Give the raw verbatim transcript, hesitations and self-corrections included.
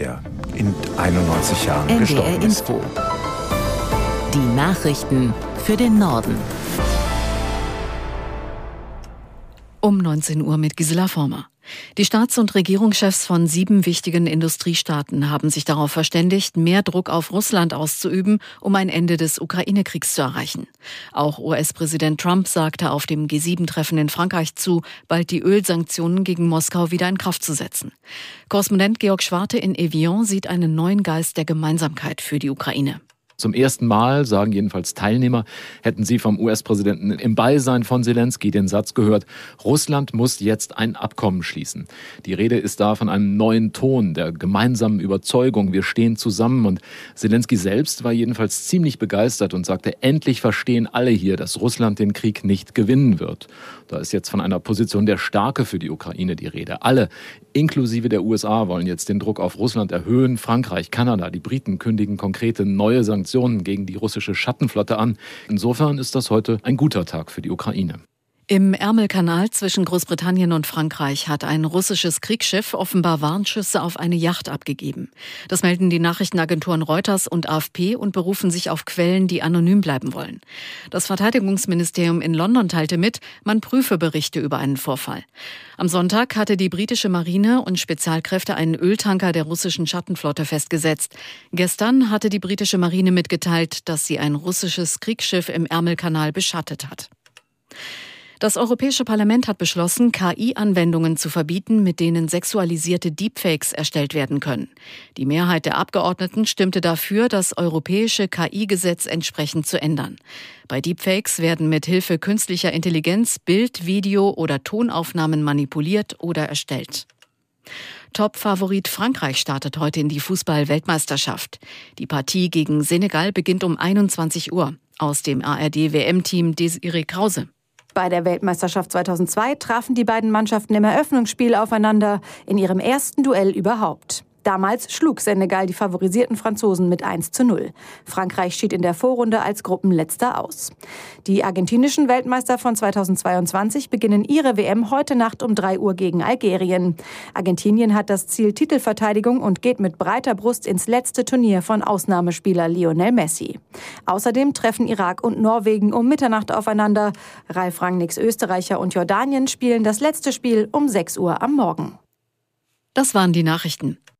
der in einundneunzig Jahren N D R gestorben ist. Info. Die Nachrichten für den Norden. Um neunzehn Uhr mit Gisela Former. Die Staats- und Regierungschefs von sieben wichtigen Industriestaaten haben sich darauf verständigt, mehr Druck auf Russland auszuüben, um ein Ende des Ukraine-Kriegs zu erreichen. Auch U S-Präsident Trump sagte auf dem G sieben Treffen in Frankreich zu, bald die Ölsanktionen gegen Moskau wieder in Kraft zu setzen. Korrespondent Georg Schwarte in Evian sieht einen neuen Geist der Gemeinsamkeit für die Ukraine. Zum ersten Mal, sagen jedenfalls Teilnehmer, hätten sie vom U S-Präsidenten im Beisein von Selenskyj den Satz gehört, Russland muss jetzt ein Abkommen schließen. Die Rede ist da von einem neuen Ton, der gemeinsamen Überzeugung, wir stehen zusammen. Und Selenskyj selbst war jedenfalls ziemlich begeistert und sagte, endlich verstehen alle hier, dass Russland den Krieg nicht gewinnen wird. Da ist jetzt von einer Position der Stärke für die Ukraine die Rede. Alle, inklusive der U S A, wollen jetzt den Druck auf Russland erhöhen. Frankreich, Kanada, die Briten kündigen konkrete neue Sanktionen gegen die russische Schattenflotte an. Insofern ist das heute ein guter Tag für die Ukraine. Im Ärmelkanal zwischen Großbritannien und Frankreich hat ein russisches Kriegsschiff offenbar Warnschüsse auf eine Yacht abgegeben. Das melden die Nachrichtenagenturen Reuters und A F P und berufen sich auf Quellen, die anonym bleiben wollen. Das Verteidigungsministerium in London teilte mit, man prüfe Berichte über einen Vorfall. Am Sonntag hatte die britische Marine und Spezialkräfte einen Öltanker der russischen Schattenflotte festgesetzt. Gestern hatte die britische Marine mitgeteilt, dass sie ein russisches Kriegsschiff im Ärmelkanal beschattet hat. Das Europäische Parlament hat beschlossen, K I-Anwendungen zu verbieten, mit denen sexualisierte Deepfakes erstellt werden können. Die Mehrheit der Abgeordneten stimmte dafür, das europäische K I-Gesetz entsprechend zu ändern. Bei Deepfakes werden mit Hilfe künstlicher Intelligenz Bild-, Video- oder Tonaufnahmen manipuliert oder erstellt. Top-Favorit Frankreich startet heute in die Fußball-Weltmeisterschaft. Die Partie gegen Senegal beginnt um einundzwanzig Uhr. Aus dem A R D-W M-Team Desiree Krause. Bei der Weltmeisterschaft zweitausendzwei trafen die beiden Mannschaften im Eröffnungsspiel aufeinander, in ihrem ersten Duell überhaupt. Damals schlug Senegal die favorisierten Franzosen mit eins zu null. Frankreich schied in der Vorrunde als Gruppenletzter aus. Die argentinischen Weltmeister von zweitausendzweiundzwanzig beginnen ihre W M heute Nacht um drei Uhr gegen Algerien. Argentinien hat das Ziel Titelverteidigung und geht mit breiter Brust ins letzte Turnier von Ausnahmespieler Lionel Messi. Außerdem treffen Irak und Norwegen um Mitternacht aufeinander. Ralf Rangnicks Österreicher und Jordanien spielen das letzte Spiel um sechs Uhr am Morgen. Das waren die Nachrichten.